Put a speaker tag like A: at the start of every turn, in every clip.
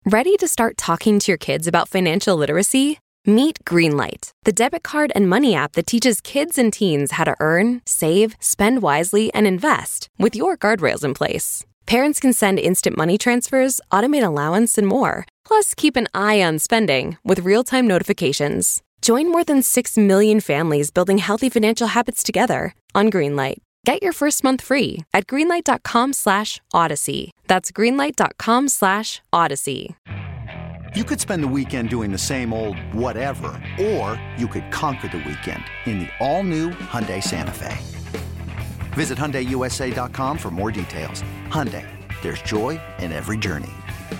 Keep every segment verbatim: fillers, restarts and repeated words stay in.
A: Ready to start talking to your kids about financial literacy? Meet Greenlight, the debit card and money app that teaches kids and teens how to earn, save, spend wisely, and invest with your guardrails in place. Parents can send instant money transfers, automate allowance, and more. Plus, keep an eye on spending with real-time notifications. Join more than six million families building healthy financial habits together on Greenlight. Get your first month free at greenlight.com slash odyssey. That's greenlight.com slash odyssey.
B: You could spend the weekend doing the same old whatever, or you could conquer the weekend in the all-new Hyundai Santa Fe. Visit Hyundai U S A dot com for more details. Hyundai, there's joy in every journey.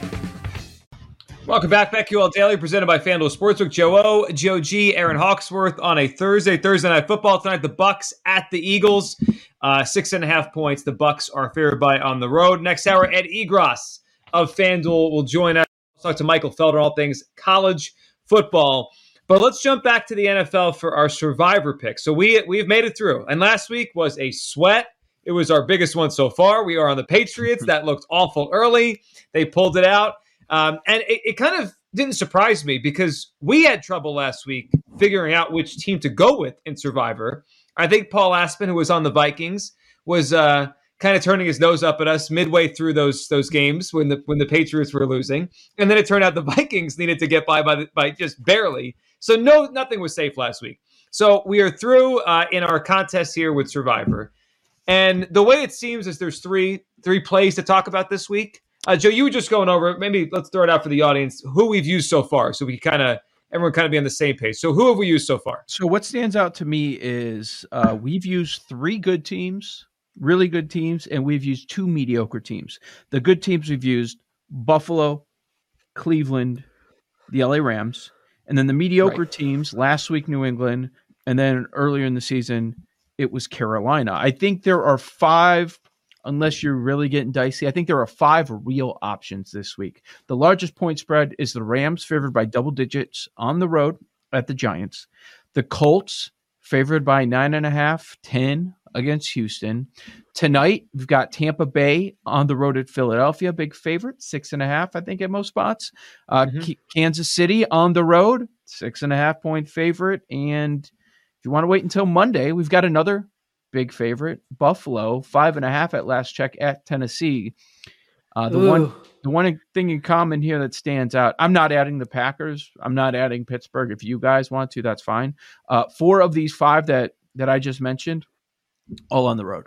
C: Welcome back, BetQL Daily, presented by FanDuel Sportsbook. Joe O, Joe G, Aaron Hawksworth on a Thursday, Thursday Night Football tonight. The Bucks at the Eagles, uh, six and a half points. The Bucks are favored by on the road. Next hour, Ed Egros of FanDuel will join us. We'll talk to Michael Felder, all things college football. But let's jump back to the N F L for our Survivor pick. So we we've made it through, and last week was a sweat. It was our biggest one so far. We are on the Patriots. That looked awful early. They pulled it out. Um, and it, it kind of didn't surprise me because we had trouble last week figuring out which team to go with in Survivor. I think Paul Aspen, who was on the Vikings, was uh, kind of turning his nose up at us midway through those those games when the when the Patriots were losing. And then it turned out the Vikings needed to get by by, the, by just barely. So no, nothing was safe last week. So we are through uh, in our contest here with Survivor. And the way it seems is there's three three plays to talk about this week. Uh, Joe, you were just going over, maybe let's throw it out for the audience, who we've used so far so we kind of, everyone kind of be on the same page. So who have we used so far?
D: So what stands out to me is uh, we've used three good teams, really good teams, and we've used two mediocre teams. The good teams we've used, Buffalo, Cleveland, the L A Rams, and then the mediocre right. teams, last week New England, and then earlier in the season, it was Carolina. I think there are five unless you're really getting dicey. I think there are five real options this week. The largest point spread is the Rams, favored by double digits on the road at the Giants. The Colts, favored by nine and a half, ten against Houston. Tonight, we've got Tampa Bay on the road at Philadelphia, big favorite, six and a half, I think, at most spots. Uh, mm-hmm. K- Kansas City on the road, six and a half point favorite. And if you want to wait until Monday, we've got another big favorite, Buffalo, five and a half at last check at Tennessee. Uh, the Ooh. one the one thing in common here that stands out, I'm not adding the Packers. I'm not adding Pittsburgh. If you guys want to, that's fine. Uh, four of these five that, that I just mentioned, all on the road.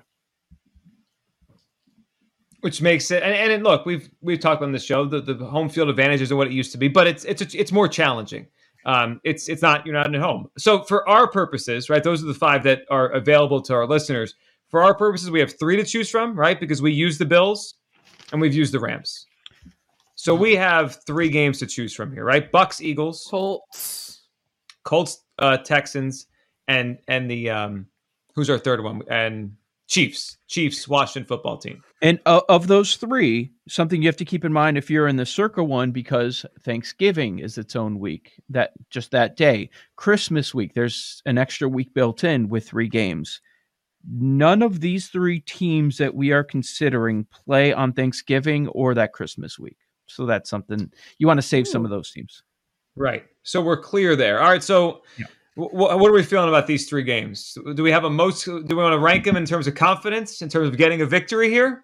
C: Which makes it, and, and look, we've we've talked on this show, the, the home field advantage isn't what it used to be, but it's it's it's more challenging. Um, it's it's not, you're not at home. So for our purposes, right, those are the five that are available to our listeners. For our purposes, we have three to choose from, right, because we use the Bills and we've used the Rams. So we have three games to choose from here, right? Bucks, Eagles,
E: Colts,
C: Colts, uh, Texans, and and the um, who's our third one? And Chiefs, Chiefs, Washington football team.
D: And uh, of those three, something you have to keep in mind if you're in the Circa one, because Thanksgiving is its own week, that just that day. Christmas week, there's an extra week built in with three games. None of these three teams that we are considering play on Thanksgiving or that Christmas week. So that's something you want to save. Ooh. Some of those teams.
C: Right. So we're clear there. All right. So yeah. What are we feeling about these three games? Do we have a most? Do we want to rank them in terms of confidence, in terms of getting a victory here?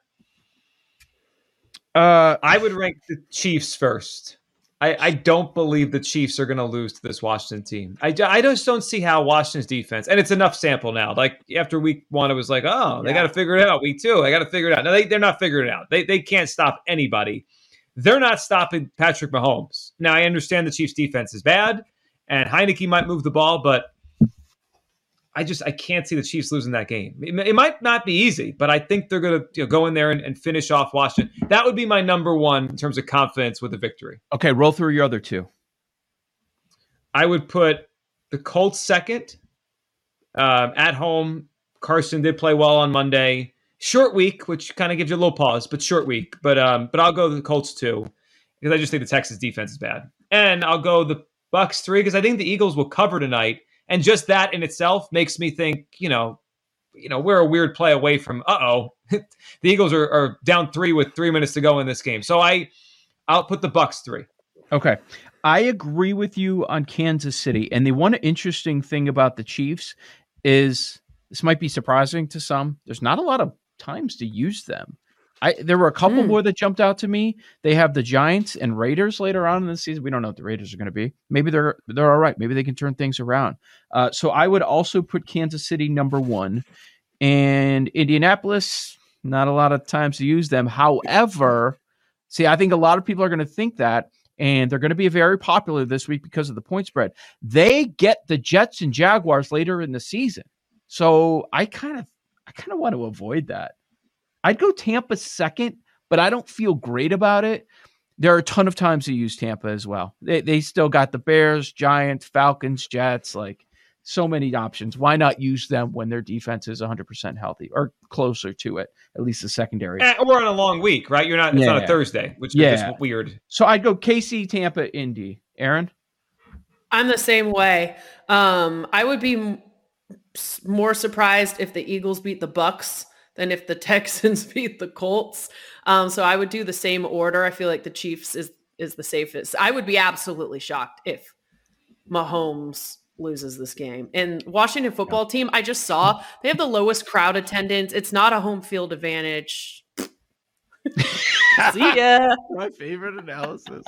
C: Uh, I would rank the Chiefs first. I, I don't believe the Chiefs are going to lose to this Washington team. I, I just don't see how Washington's defense, and it's enough sample now. Like after week one, it was like, oh, they yeah. got to figure it out. Week two, I got to figure it out. No, they, they're not figuring it out. They they can't stop anybody. They're not stopping Patrick Mahomes. Now, I understand the Chiefs' defense is bad. And Heineke might move the ball, but I just I can't see the Chiefs losing that game. It, it might not be easy, but I think they're going to you know, go in there and, and finish off Washington. That would be my number one in terms of confidence with a victory.
D: Okay, roll through your other two.
C: I would put the Colts second. Um, at home, Carson did play well on Monday. Short week, which kind of gives you a little pause, but short week. But um, but I'll go the Colts two because I just think the Texas defense is bad. And I'll go the Bucks three, because I think the Eagles will cover tonight. And just that in itself makes me think, you know, you know, we're a weird play away from, uh-oh, the Eagles are, are down three with three minutes to go in this game. So I I'll put the Bucks three.
D: Okay. I agree with you on Kansas City. And the one interesting thing about the Chiefs is this might be surprising to some. There's not a lot of times to use them. I There were a couple mm. more that jumped out to me. They have the Giants and Raiders later on in the season. We don't know what the Raiders are going to be. Maybe they're they're all right. Maybe they can turn things around. Uh, so I would also put Kansas City number one. And Indianapolis, not a lot of times to use them. However, see, I think a lot of people are going to think that. And they're going to be very popular this week because of the point spread. They get the Jets and Jaguars later in the season. So I kind of I kind of want to avoid that. I'd go Tampa second, but I don't feel great about it. There are a ton of times to use Tampa as well. They they still got the Bears, Giants, Falcons, Jets, like so many options. Why not use them when their defense is one hundred percent healthy or closer to it, at least the secondary?
C: And we're on a long week, right? You're not, it's
D: yeah.
C: on a Thursday, which
D: yeah.
C: is just weird.
D: So I'd go K C, Tampa, Indy. Aaron?
E: I'm the same way. Um, I would be m- more surprised if the Eagles beat the Bucks than if the Texans beat the Colts. Um, so I would do the same order. I feel like the Chiefs is, is the safest. I would be absolutely shocked if Mahomes loses this game. And Washington football team, I just saw they have the lowest crowd attendance. It's not a home field advantage. See ya.
D: My favorite analysis.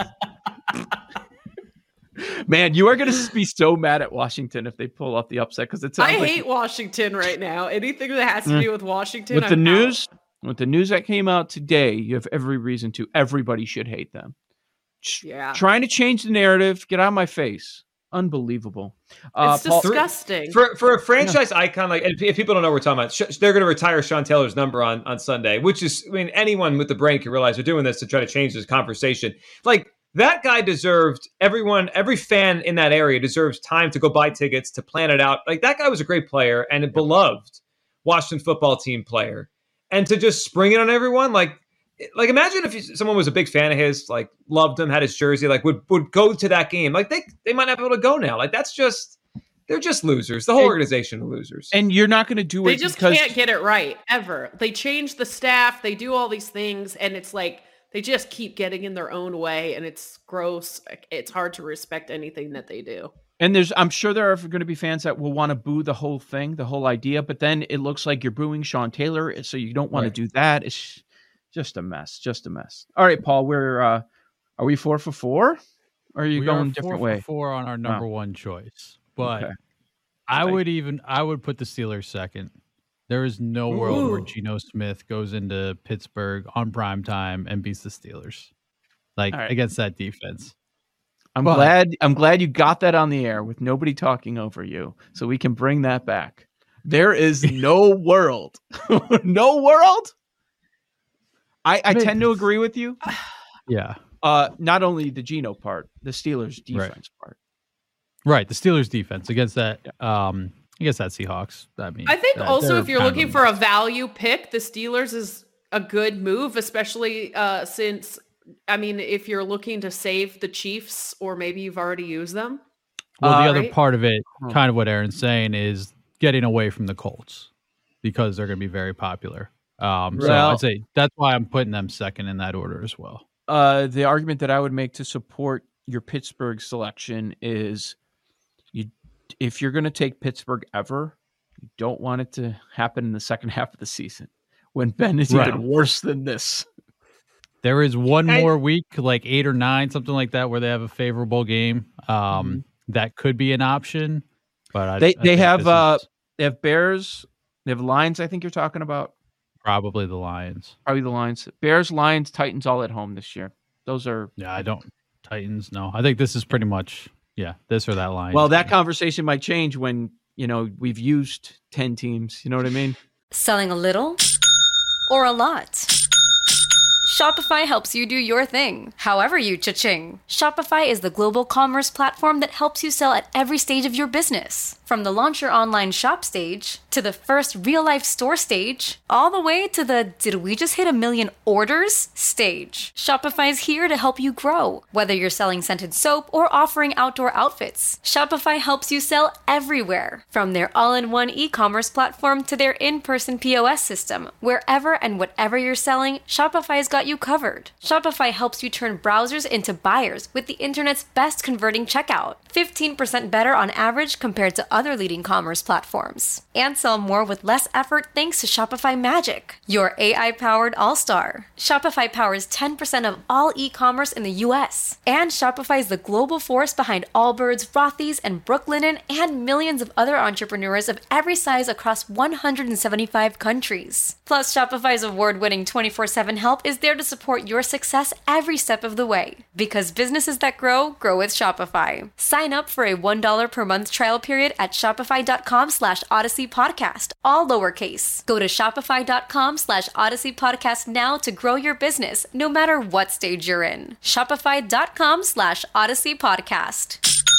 D: Man, you are going to be so mad at Washington if they pull off the upset because it's.
E: I
D: like,
E: hate Washington right now. Anything that has to do with Washington,
D: with
E: I'm
D: the news,
E: out.
D: with the news that came out today, you have every reason to. Everybody should hate them.
E: Yeah,
D: trying to change the narrative. Get out of my face. Unbelievable. Uh,
E: it's disgusting.
C: For for a franchise yeah. icon, like, and if people don't know what we're talking about, sh- they're going to retire Sean Taylor's number on, on Sunday, which is, I mean, anyone with the brain can realize they're doing this to try to change this conversation. Like, that guy deserved, everyone, every fan in that area deserves time to go buy tickets, to plan it out. Like, that guy was a great player and a beloved Washington football team player. And to just spring it on everyone, like, Like, imagine if you, someone was a big fan of his, like, loved him, had his jersey, like, would would go to that game. Like, they they might not be able to go now. Like, that's just, they're just losers. The whole and, organization are losers.
D: And you're not going to do
E: they
D: it
E: just
D: because...
E: can't get it right, ever. They change the staff. They do all these things, and it's like they just keep getting in their own way, and it's gross. It's hard to respect anything that they do.
D: And there's, I'm sure there are going to be fans that will want to boo the whole thing, the whole idea, but then it looks like you're booing Sean Taylor, so you don't want right. to do that. It's... Just a mess, just a mess. All right, Paul, we're uh, are we four for four? Or are you
F: we
D: going
F: are
D: a different
F: four
D: way?
F: For four on our number oh. one choice, but
D: okay.
F: I would even I would put the Steelers second. There is no Ooh. world where Geno Smith goes into Pittsburgh on prime time and beats the Steelers, like right. against that defense.
D: I'm
F: but,
D: glad I'm glad you got that on the air with nobody talking over you, so we can bring that back. There is no world, no world. I, I tend to agree with you.
F: Yeah.
D: Uh, not only the Geno part, the Steelers defense
F: right.
D: part.
F: Right. The Steelers defense against that. Yeah. Um, I guess that Seahawks. I mean,
E: I think
F: that,
E: also if you're looking for a value pick, the Steelers is a good move, especially uh, since, I mean, if you're looking to save the Chiefs or maybe you've already used them.
F: Well, the
E: uh,
F: other
E: right?
F: part of it, kind of what Aaron's saying, is getting away from the Colts because they're going to be very popular. Um, so well, I'd say that's why I'm putting them second in that order as well.
D: Uh, the argument that I would make to support your Pittsburgh selection is you, if you're going to take Pittsburgh ever, you don't want it to happen in the second half of the season when Ben is right. even worse than this.
F: There is one I, more week, like eight or nine, something like that, where they have a favorable game. Um, mm-hmm. That could be an option, but I,
D: they
F: I
D: they have uh,
F: is...
D: they have Bears, they have Lions. I think you're talking about.
F: Probably the Lions.
D: Probably the Lions. Bears, Lions, Titans all at home this year. Those are...
F: Yeah, I don't... Titans, no. I think this is pretty much, yeah, this or that Lions.
D: Well, that conversation might change when, you know, we've used ten teams. You know what I mean?
G: Selling a little or a lot? Shopify helps you do your thing, however you cha-ching. Shopify is the global commerce platform that helps you sell at every stage of your business. From the launch your online shop stage, to the first real-life store stage, all the way to the did we just hit a million orders stage. Shopify's here to help you grow. Whether you're selling scented soap or offering outdoor outfits, Shopify helps you sell everywhere. From their all-in-one e-commerce platform to their in-person P O S system, wherever and whatever you're selling, Shopify's got got you covered. Shopify helps you turn browsers into buyers with the internet's best converting checkout. fifteen percent better on average compared to other leading commerce platforms. And sell more with less effort thanks to Shopify Magic, your A I-powered all-star. Shopify powers ten percent of all e-commerce in the U S. And Shopify is the global force behind Allbirds, Rothy's, and Brooklinen, and millions of other entrepreneurs of every size across one hundred seventy-five countries. Plus, Shopify's award-winning twenty-four seven help is there to support your success every step of the way. Because businesses that grow, grow with Shopify. Sign up for a one dollar per month trial period at shopify.com slash Odyssey Podcast, all lowercase. Go to shopify.com slash Odyssey Podcast now to grow your business, no matter what stage you're in. Shopify.com slash Odyssey Podcast.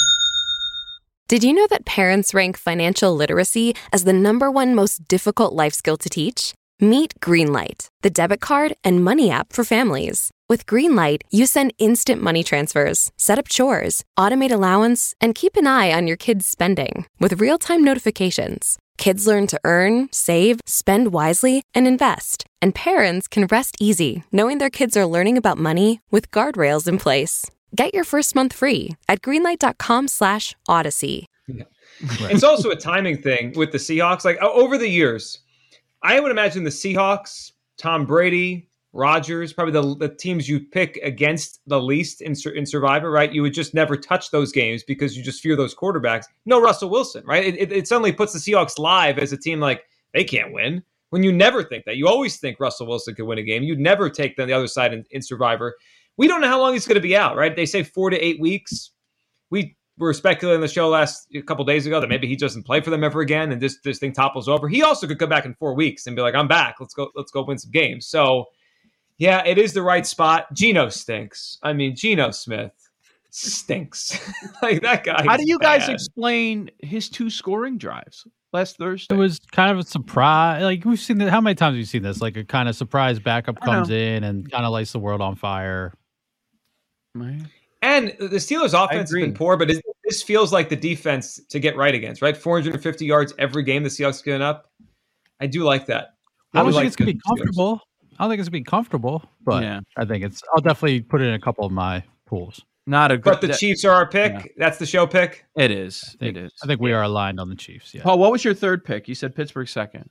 A: Did you know that parents rank financial literacy as the number one most difficult life skill to teach? Meet Greenlight, the debit card and money app for families. With Greenlight, you send instant money transfers, set up chores, automate allowance, and keep an eye on your kids' spending with real-time notifications. Kids learn to earn, save, spend wisely, and invest. And parents can rest easy knowing their kids are learning about money with guardrails in place. Get your first month free at greenlight.com slash Odyssey.
C: Yeah. Right. It's also a timing thing with the Seahawks. Like over the years, I would imagine the Seahawks, Tom Brady, Rodgers, probably the, the teams you pick against the least in, in Survivor, right? You would just never touch those games because you just fear those quarterbacks. No Russell Wilson, right? It, it, it suddenly puts the Seahawks live as a team like they can't win. When you never think that. You always think Russell Wilson could win a game. You'd never take them the other side in, in Survivor. We don't know how long he's going to be out, right? They say four to eight weeks. We were speculating on the show last a couple days ago that maybe he doesn't play for them ever again, and this this thing topples over. He also could come back in four weeks and be like, "I'm back. Let's go. Let's go win some games." So, yeah, it is the right spot. Geno stinks. I mean, Geno Smith stinks. Like that guy.
D: How do you guys
C: bad.
D: explain his two scoring drives last Thursday?
F: It was kind of a surprise. Like we've seen that. How many times have you seen this? Like a kind of surprise backup comes in and kind of lights the world on fire.
D: Man.
C: And the Steelers' offense has been poor, but this feels like the defense to get right against, right? four hundred fifty yards every game the Seahawks getting up. I do like that.
F: I don't
C: I
F: think
C: like
F: it's going to be comfortable. Steelers. I don't think it's going to be comfortable, but yeah. I think it's, I'll definitely put it in a couple of my pools.
D: Not a good.
C: But the Chiefs are our pick. Yeah. That's the show pick.
D: It is.
F: Think,
D: it is.
F: I think we are aligned on the Chiefs. Yeah.
D: Paul, what was your third pick? You said Pittsburgh second.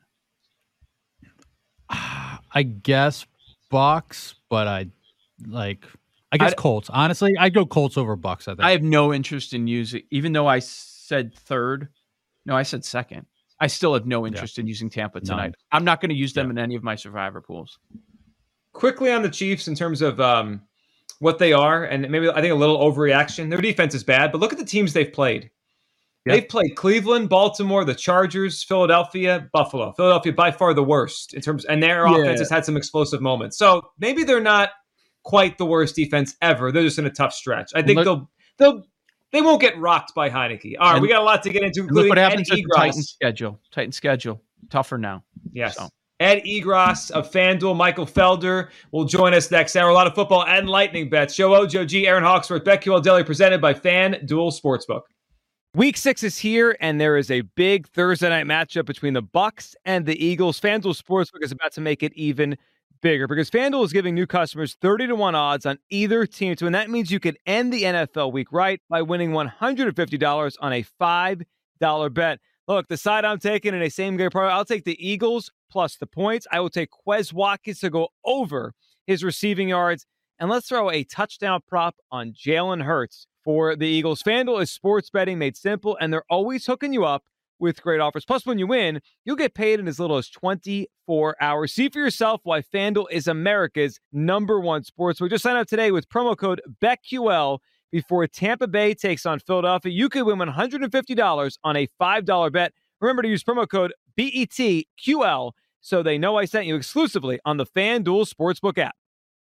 F: I guess Bucks, but I like. I guess I'd, Colts. Honestly, I'd go Colts over Bucks. I think.
D: I have no interest in using, even though I said third. No, I said second. I still have no interest yeah. in using Tampa tonight. None. I'm not going to use them yeah. in any of my Survivor pools.
C: Quickly on the Chiefs in terms of um, what they are, and maybe I think a little overreaction. Their defense is bad, but look at the teams they've played. Yeah. They've played Cleveland, Baltimore, the Chargers, Philadelphia, Buffalo. Philadelphia by far the worst in terms, and their yeah. offense has had some explosive moments. So maybe they're not quite the worst defense ever. They're just in a tough stretch. I think look, they'll they'll they won't get rocked by Heineke. All right, we got a lot to get into.
D: Look what happens with the Titan schedule. Titan schedule tougher now.
C: Yes.
D: So.
C: Ed Egros of FanDuel, Michael Felder will join us next hour. A lot of football and lightning bets. Joe O, Joe G, Aaron Hawksworth, BetQL Daily, presented by FanDuel Sportsbook.
H: Week six is here, and there is a big Thursday night matchup between the Bucks and the Eagles. FanDuel Sportsbook is about to make it even bigger because FanDuel is giving new customers thirty to one odds on either team to win. That means you could end the N F L week right by winning one hundred fifty dollars on a five dollar bet. Look, the side I'm taking in a same-game parlay, I'll take the Eagles plus the points. I will take Quez Watkins to go over his receiving yards. And let's throw a touchdown prop on Jalen Hurts for the Eagles. FanDuel is sports betting made simple, and they're always hooking you up with great offers. Plus, when you win, you'll get paid in as little as twenty-four hours. See for yourself why FanDuel is America's number one sportsbook. Just sign up today with promo code BetQL before Tampa Bay takes on Philadelphia. You could win one hundred fifty dollars on a five dollar bet. Remember to use promo code B E T Q L so they know I sent you exclusively on the FanDuel Sportsbook app.